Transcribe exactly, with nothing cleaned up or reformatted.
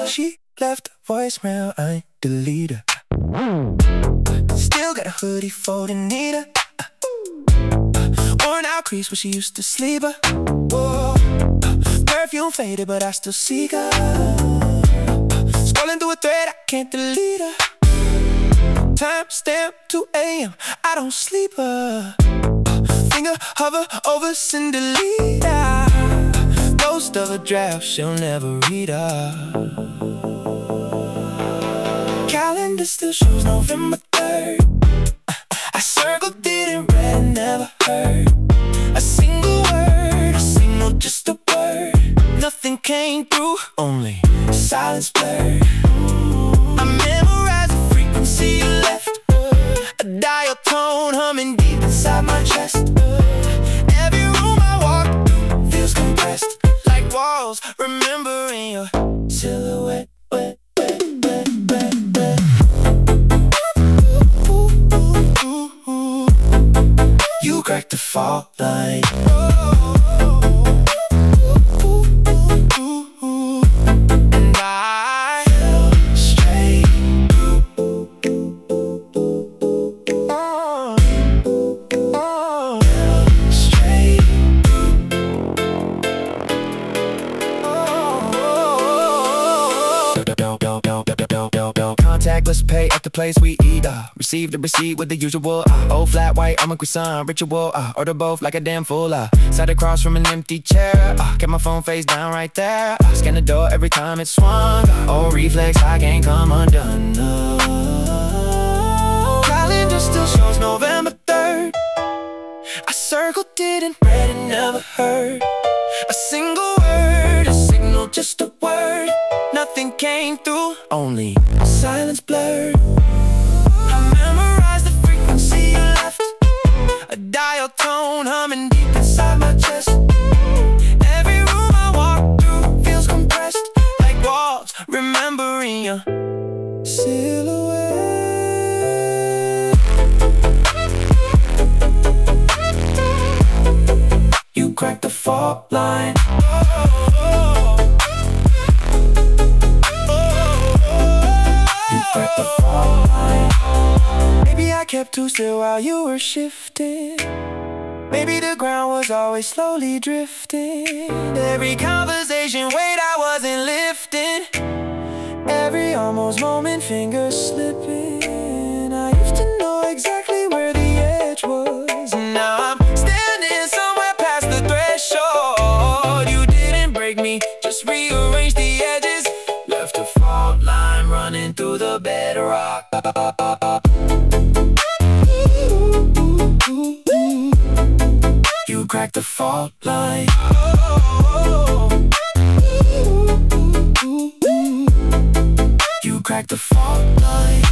She left a voicemail, I delete her. Still got a hoodie for the Nita. Worn out crease where she used to sleep her. Whoa. Perfume faded but I still see her. Scrolling through a thread, I can't delete her. Timestamp two A M, I don't sleep her. Finger hover over send delete her. Ghost of a draft, she'll never read her. Calendar still shows November third. I circled it in red and never heard a single word, a single just a word. Nothing came through, only silence blurred. I memorized the frequency you left, a dial tone humming deep inside my chest. Every room I walk through feels compressed, like walls remembering your silhouette. Wet, wet, wet, wet, wet. You cracked the fault line. And I fell straight. Oh, oh, fell straight. Oh, contactless pay at the place we eat. Uh, received a receipt with the usual. Uh, old flat white, I'm a croissant ritual. Uh, order both like a damn fool. Uh, sat across from an empty chair. Uh, kept my phone face down right there. Uh, scan the door every time it swung. Oh, reflex, I can't come undone. No. Calendar still shows November third. I circled it in red and never heard a single word, a signal, just a word. Nothing came through, only silence blurred. I memorized the frequency you left, a dial tone humming deep inside my chest. Every room I walk through feels compressed, like walls remembering your silhouette. You cracked the fault line. Maybe I kept too still while you were shifting. Maybe the ground was always slowly drifting. Every conversation, weight I wasn't lifting. Every almost moment, fingers slipping. I used to know exactly where the edge was. Now I'm standing somewhere past the threshold. You didn't break me, just rearrange the edges. Left a fault line running through the bedrock. You cracked the fault line. You cracked the fault line.